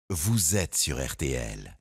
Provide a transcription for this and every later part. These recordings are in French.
vous êtes sur RTL.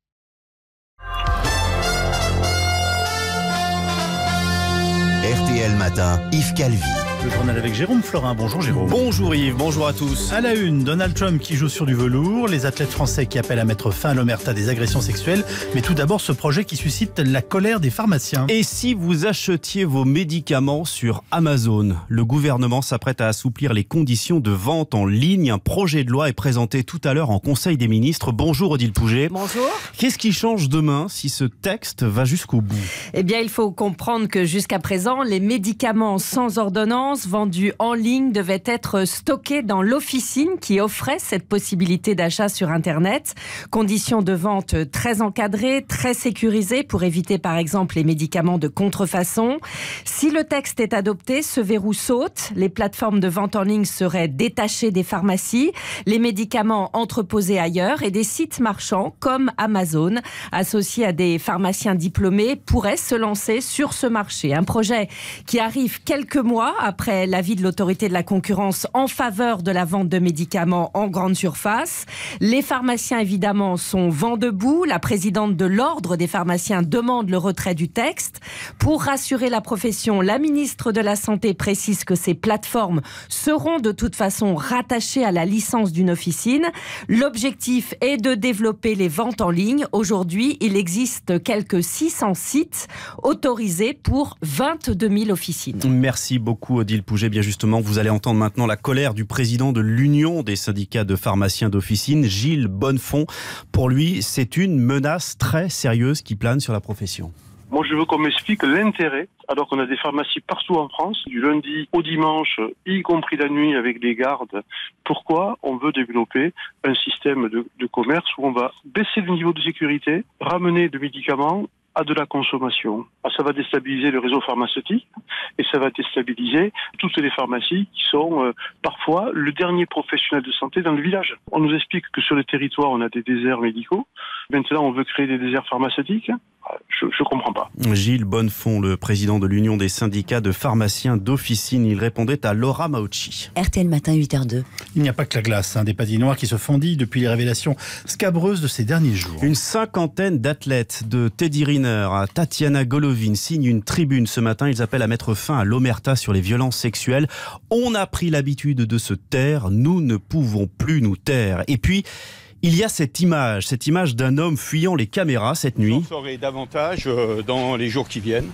RTL Matin, Yves Calvi. Le journal avec Jérôme Florin. Bonjour Jérôme. Bonjour Yves, bonjour à tous. À la une, Donald Trump qui joue sur du velours, les athlètes français qui appellent à mettre fin à l'omerta des agressions sexuelles, mais tout d'abord ce projet qui suscite la colère des pharmaciens. Et si vous achetiez vos médicaments sur Amazon, le gouvernement s'apprête à assouplir les conditions de vente en ligne. Un projet de loi est présenté tout à l'heure en Conseil des ministres. Bonjour Odile Pouget. Bonjour. Qu'est-ce qui change demain si ce texte va jusqu'au bout ? Eh bien, il faut comprendre que jusqu'à présent, les médicaments sans ordonnance vendus en ligne devaient être stockés dans l'officine qui offrait cette possibilité d'achat sur Internet. Conditions de vente très encadrées, très sécurisées pour éviter par exemple les médicaments de contrefaçon. Si le texte est adopté, ce verrou saute. Les plateformes de vente en ligne seraient détachées des pharmacies, les médicaments entreposés ailleurs et des sites marchands comme Amazon, associés à des pharmaciens diplômés, pourraient se lancer sur ce marché. Un projet qui arrive quelques mois après l'avis de l'autorité de la concurrence en faveur de la vente de médicaments en grande surface. Les pharmaciens, évidemment, sont vent debout. La présidente de l'Ordre des pharmaciens demande le retrait du texte. Pour rassurer la profession, la ministre de la Santé précise que ces plateformes seront de toute façon rattachées à la licence d'une officine. L'objectif est de développer les ventes en ligne. Aujourd'hui, il existe quelques 600 sites autorisés pour 22 000 officines. Merci beaucoup Odile Pouget. Bien justement, vous allez entendre maintenant la colère du président de l'Union des syndicats de pharmaciens d'officine, Gilles Bonnefond. Pour lui, c'est une menace très sérieuse qui plane sur la profession. Moi, je veux qu'on m'explique l'intérêt, alors qu'on a des pharmacies partout en France, du lundi au dimanche, y compris la nuit avec des gardes. Pourquoi on veut développer un système de commerce où on va baisser le niveau de sécurité, ramener de médicaments à de la consommation. Ça va déstabiliser le réseau pharmaceutique et ça va déstabiliser toutes les pharmacies qui sont parfois le dernier professionnel de santé dans le village. On nous explique que sur le territoire, on a des déserts médicaux. Maintenant, on veut créer des déserts pharmaceutiques. Je ne comprends pas. Gilles Bonnefond, le président de l'Union des syndicats de pharmaciens d'officine, il répondait à Laura Mauchi. RTL Matin, 8h02. Il n'y a pas que la glace, des patinoires qui se fondillent depuis les révélations scabreuses de ces derniers jours. Une cinquantaine d'athlètes de Teddy Riner à Tatiana Golovin signent une tribune ce matin. Ils appellent à mettre fin à l'omerta sur les violences sexuelles. On a pris l'habitude de se taire, nous ne pouvons plus nous taire. Et puis, il y a cette image d'un homme fuyant les caméras cette nuit. J'en saurai davantage dans les jours qui viennent.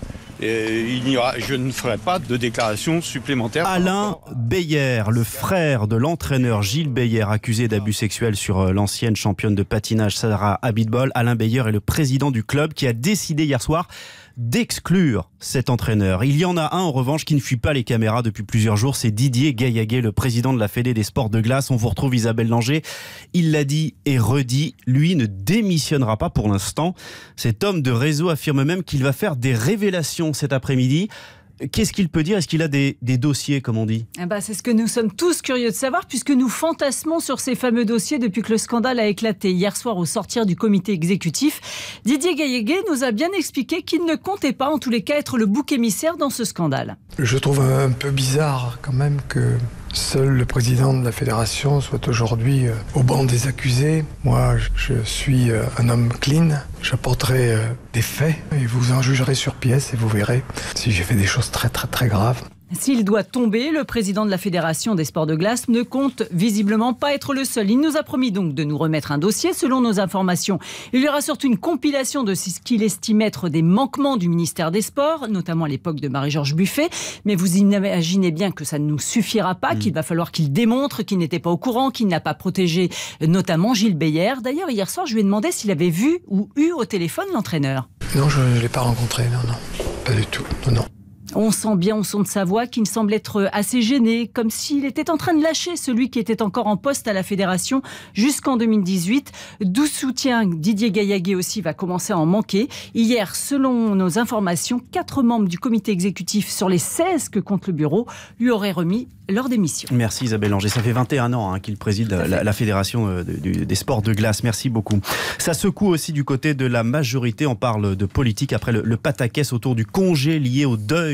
Et je ne ferai pas de déclaration supplémentaire. Alain Beyer, le frère de l'entraîneur Gilles Beyer, accusé d'abus sexuels sur l'ancienne championne de patinage Sarah Abitbol. Alain Beyer est le président du club qui a décidé hier soir d'exclure cet entraîneur. Il y en a un en revanche qui ne fuit pas les caméras depuis plusieurs jours, c'est Didier Gaillaguet, le président de la Fédé des sports de glace. On vous retrouve Isabelle Langer. Il l'a dit et redit, lui ne démissionnera pas pour l'instant. Cet homme de réseau affirme même qu'il va faire des révélations cet après-midi. Qu'est-ce qu'il peut dire ? Est-ce qu'il a des dossiers, comme on dit ? C'est ce que nous sommes tous curieux de savoir, puisque nous fantasmons sur ces fameux dossiers depuis que le scandale a éclaté. Hier soir, au sortir du comité exécutif, Didier Gaillaguet nous a bien expliqué qu'il ne comptait pas, en tous les cas, être le bouc émissaire dans ce scandale. Je trouve un peu bizarre, quand même, que seul le président de la fédération soit aujourd'hui au banc des accusés. Moi, je suis un homme clean. J'apporterai des faits et vous en jugerez sur pièce et vous verrez si j'ai fait des choses très très très graves. S'il doit tomber, le président de la Fédération des sports de glace ne compte visiblement pas être le seul. Il nous a promis donc de nous remettre un dossier. Selon nos informations, il y aura surtout une compilation de ce qu'il estime être des manquements du ministère des Sports, notamment à l'époque de Marie-Georges Buffet. Mais vous imaginez bien que ça ne nous suffira pas, qu'il va falloir qu'il démontre qu'il n'était pas au courant, qu'il n'a pas protégé notamment Gilles Beyer. D'ailleurs, hier soir, je lui ai demandé s'il avait vu ou eu au téléphone l'entraîneur. Non, je ne l'ai pas rencontré, non, pas du tout, non. On sent bien au son de sa voix qu'il semble être assez gêné, comme s'il était en train de lâcher celui qui était encore en poste à la fédération jusqu'en 2018. D'où soutien, Didier Gaillaguet aussi va commencer à en manquer. Hier, selon nos informations, 4 membres du comité exécutif sur les 16 que compte le bureau lui auraient remis leur démission. Merci Isabelle Langer. Ça fait 21 ans qu'il préside la fédération des sports de glace. Merci beaucoup. Ça secoue aussi du côté de la majorité. On parle de politique après le pataquès autour du congé lié au deuil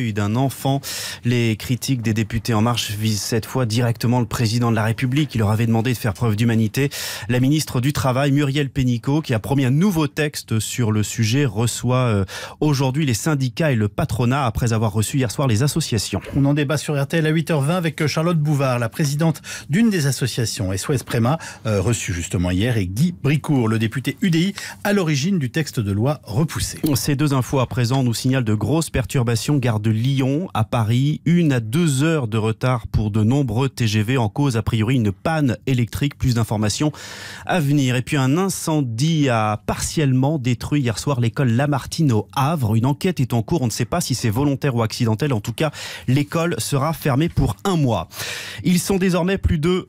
deuil d'un enfant. Les critiques des députés En Marche visent cette fois directement le président de la République. Il leur avait demandé de faire preuve d'humanité. La ministre du Travail, Muriel Pénicaud, qui a promis un nouveau texte sur le sujet, reçoit aujourd'hui les syndicats et le patronat après avoir reçu hier soir les associations. On en débat sur RTL à 8h20 avec Charlotte Bouvard, la présidente d'une des associations, SOS Préma, reçue justement hier, et Guy Bricourt, le député UDI, à l'origine du texte de loi repoussé. Ces deux infos à présent nous signalent de grosses perturbations gare de Lyon à Paris. 1 à 2 heures de retard pour de nombreux TGV, en cause a priori une panne électrique. Plus d'informations à venir. Et puis un incendie a partiellement détruit hier soir l'école Lamartine au Havre. Une enquête est en cours. On ne sait pas si c'est volontaire ou accidentel. En tout cas, l'école sera fermée pour 1 mois. Ils sont désormais plus de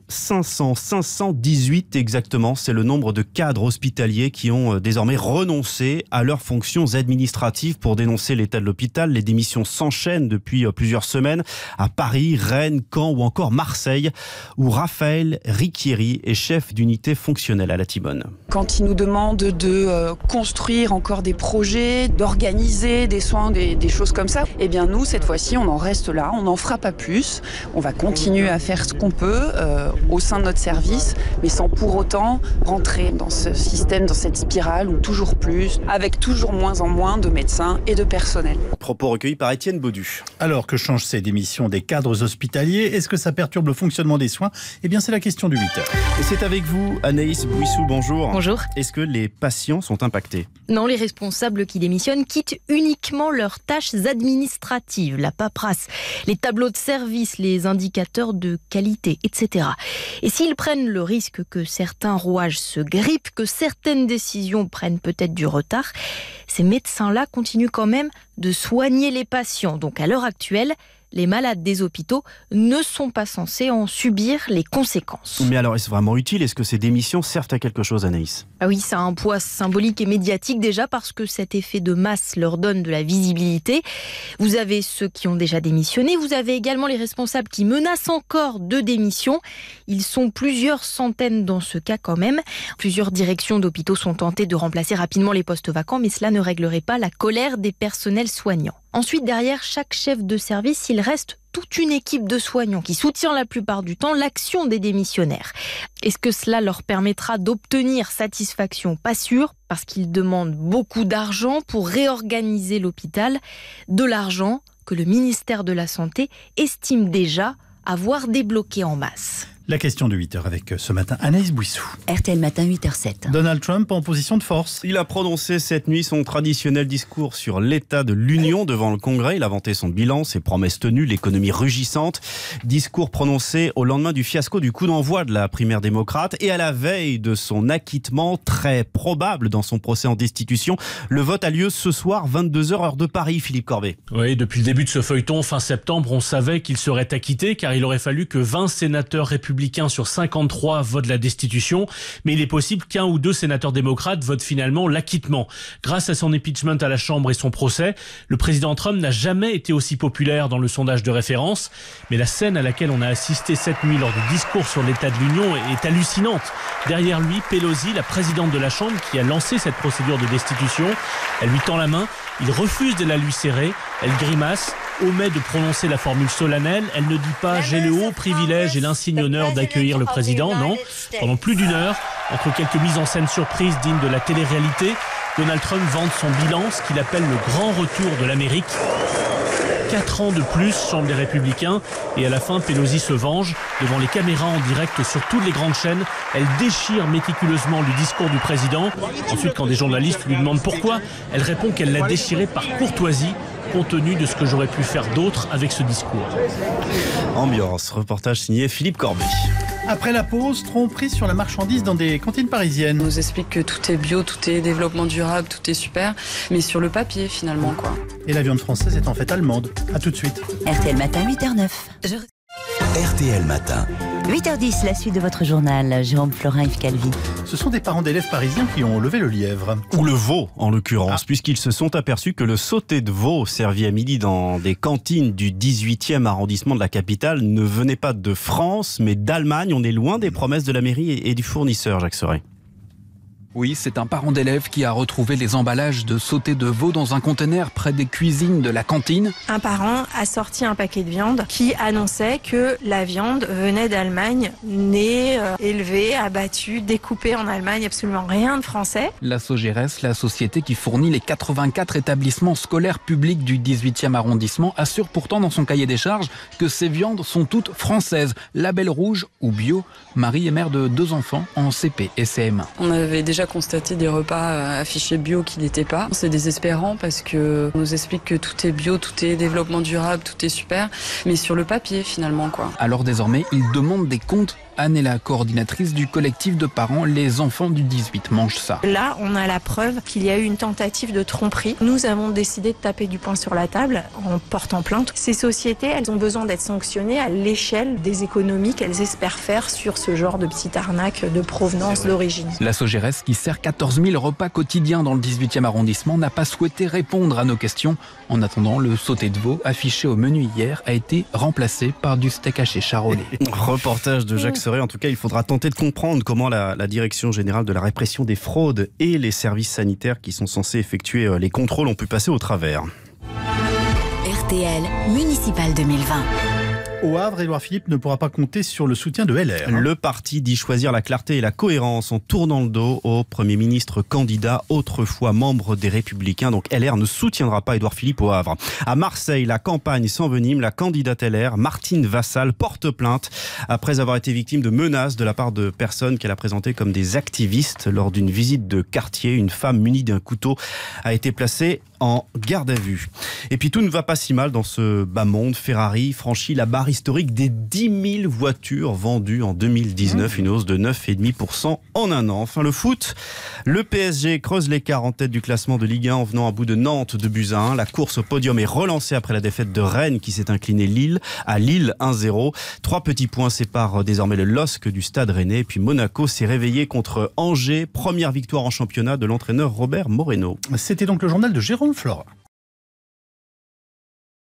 518 exactement. C'est le nombre de cadres hospitaliers qui ont désormais renoncé à leurs fonctions administratives pour dénoncer l'état de l'hôpital. Les démissions s'enchaînent depuis plusieurs semaines à Paris, Rennes, Caen ou encore Marseille, où Raphaël Ricchieri est chef d'unité fonctionnelle à la Timone. Quand ils nous demandent de construire encore des projets, d'organiser des soins, des choses comme ça, eh bien nous, cette fois-ci, on en reste là, on n'en fera pas plus. On va continuer à faire ce qu'on peut au sein de notre service, mais sans pour autant rentrer dans ce système, dans cette spirale où toujours plus, avec toujours moins en moins de médecins et de personnel. Propos recueillis par Étienne Baudu. Alors que changent ces démissions des cadres hospitaliers? Est-ce que ça perturbe le fonctionnement des soins? Eh bien, c'est la question du 8h. Et c'est avec vous, Anaïs Bouissou, bonjour. Bonjour. Est-ce que les patients sont impactés? Non, les responsables qui démissionnent quittent uniquement leurs tâches administratives, la paperasse, les tableaux de service, les indicateurs de qualité, etc. Et s'ils prennent le risque que certains rouages se grippent, que certaines décisions prennent peut-être du retard, ces médecins-là continuent quand même de soigner les patients. Donc à l'heure actuelle, les malades des hôpitaux ne sont pas censés en subir les conséquences. Mais alors, est-ce vraiment utile? Est-ce que ces démissions servent à quelque chose, Anaïs? Ah oui, ça a un poids symbolique et médiatique déjà parce que cet effet de masse leur donne de la visibilité. Vous avez ceux qui ont déjà démissionné, vous avez également les responsables qui menacent encore de démission. Ils sont plusieurs centaines dans ce cas quand même. Plusieurs directions d'hôpitaux sont tentées de remplacer rapidement les postes vacants, mais cela ne réglerait pas la colère des personnels soignants. Ensuite, derrière chaque chef de service, il reste toute une équipe de soignants qui soutient la plupart du temps l'action des démissionnaires. Est-ce que cela leur permettra d'obtenir satisfaction? Pas sûr, parce qu'ils demandent beaucoup d'argent pour réorganiser l'hôpital, de l'argent que le ministère de la Santé estime déjà avoir débloqué en masse. La question de 8h avec ce matin Anaïs Bouissou. RTL Matin 8h07. Donald Trump en position de force. Il a prononcé cette nuit son traditionnel discours sur l'état de l'Union devant le Congrès. Il a vanté son bilan, ses promesses tenues, l'économie rugissante. Discours prononcé au lendemain du fiasco du coup d'envoi de la primaire démocrate et à la veille de son acquittement très probable dans son procès en destitution. Le vote a lieu ce soir, 22h heure de Paris, Philippe Corbet. Oui, depuis le début de ce feuilleton, fin septembre, on savait qu'il serait acquitté car il aurait fallu que 20 sénateurs républicains sur 53 votent la destitution, mais il est possible qu'un ou deux sénateurs démocrates votent finalement l'acquittement. Grâce à son impeachment à la Chambre et son procès, le président Trump n'a jamais été aussi populaire dans le sondage de référence, mais la scène à laquelle on a assisté cette nuit lors du discours sur l'état de l'Union est hallucinante. Derrière lui, Pelosi, la présidente de la Chambre, qui a lancé cette procédure de destitution, elle lui tend la main, il refuse de la lui serrer, elle grimace, omet de prononcer la formule solennelle, elle ne dit pas « j'ai le haut privilège et l'insigne honneur d'accueillir le président », non. Pendant plus d'une heure, entre quelques mises en scène surprises dignes de la télé-réalité, Donald Trump vante son bilan, ce qu'il appelle le grand retour de l'Amérique. 4 ans de plus, chantent les Républicains, et à la fin, Pelosi se venge. Devant les caméras en direct sur toutes les grandes chaînes, elle déchire méticuleusement le discours du président. Ensuite, quand des journalistes lui demandent pourquoi, elle répond qu'elle l'a déchiré par courtoisie, compte tenu de ce que j'aurais pu faire d'autre avec ce discours. Ambiance, reportage signé Philippe Corbet. Après la pause, tromperie sur la marchandise dans des cantines parisiennes. On nous explique que tout est bio, tout est développement durable, tout est super, mais sur le papier finalement quoi. Et la viande française est en fait allemande. A tout de suite. RTL Matin 8h09. RTL Matin. 8h10, la suite de votre journal. Jérôme Florin, Yves Calvi. Ce sont des parents d'élèves parisiens qui ont levé le lièvre. Ou le veau, en l'occurrence, puisqu'ils se sont aperçus que le sauté de veau servi à midi dans des cantines du 18e arrondissement de la capitale ne venait pas de France, mais d'Allemagne. On est loin des promesses de la mairie et du fournisseur, Jacques Serret. Oui, c'est un parent d'élève qui a retrouvé les emballages de sauté de veau dans un conteneur près des cuisines de la cantine. Un parent a sorti un paquet de viande qui annonçait que la viande venait d'Allemagne, née, élevée, abattue, découpée en Allemagne, absolument rien de français. La Sogeres, la société qui fournit les 84 établissements scolaires publics du 18e arrondissement, assure pourtant dans son cahier des charges que ces viandes sont toutes françaises, label rouge ou bio. Marie est mère de 2 enfants en CP et CM1. On avait déjà constaté des repas affichés bio qui n'étaient pas. C'est désespérant parce qu'on nous explique que tout est bio, tout est développement durable, tout est super, mais sur le papier finalement quoi. Alors désormais, ils demandent des comptes. Anne est la coordinatrice du collectif de parents Les Enfants du 18 mangent ça. Là, on a la preuve qu'il y a eu une tentative de tromperie. Nous avons décidé de taper du poing sur la table en portant plainte. Ces sociétés, elles ont besoin d'être sanctionnées à l'échelle des économies qu'elles espèrent faire sur ce genre de petite arnaque de provenance, d'origine. La Sogeres, qui sert 14 000 repas quotidiens dans le 18e arrondissement, n'a pas souhaité répondre à nos questions. En attendant, le sauté de veau affiché au menu hier a été remplacé par du steak haché charolais. Reportage de Jacques Serret. En tout cas, il faudra tenter de comprendre comment la Direction générale de la répression des fraudes et les services sanitaires qui sont censés effectuer les contrôles ont pu passer au travers. RTL Municipal 2020. Au Havre, Édouard Philippe ne pourra pas compter sur le soutien de LR. Le parti dit choisir la clarté et la cohérence en tournant le dos au Premier ministre candidat, autrefois membre des Républicains. Donc LR ne soutiendra pas Édouard Philippe au Havre. À Marseille, la campagne s'envenime. La candidate LR, Martine Vassal, porte plainte après avoir été victime de menaces de la part de personnes qu'elle a présentées comme des activistes. Lors d'une visite de quartier, une femme munie d'un couteau a été placée en garde à vue. Et puis tout ne va pas si mal dans ce bas monde. Ferrari franchit la barre historique des 10 000 voitures vendues en 2019, une hausse de 9,5% en un an. Enfin le foot, le PSG creuse l'écart en tête du classement de Ligue 1 en venant à bout de Nantes de buts à 1. La course au podium est relancée après la défaite de Rennes qui s'est incliné à Lille 1-0. 3 petits points séparent désormais le LOSC du Stade Rennais. Puis Monaco s'est réveillé contre Angers. Première victoire en championnat de l'entraîneur Robert Moreno. C'était donc le journal de Jérôme Florin.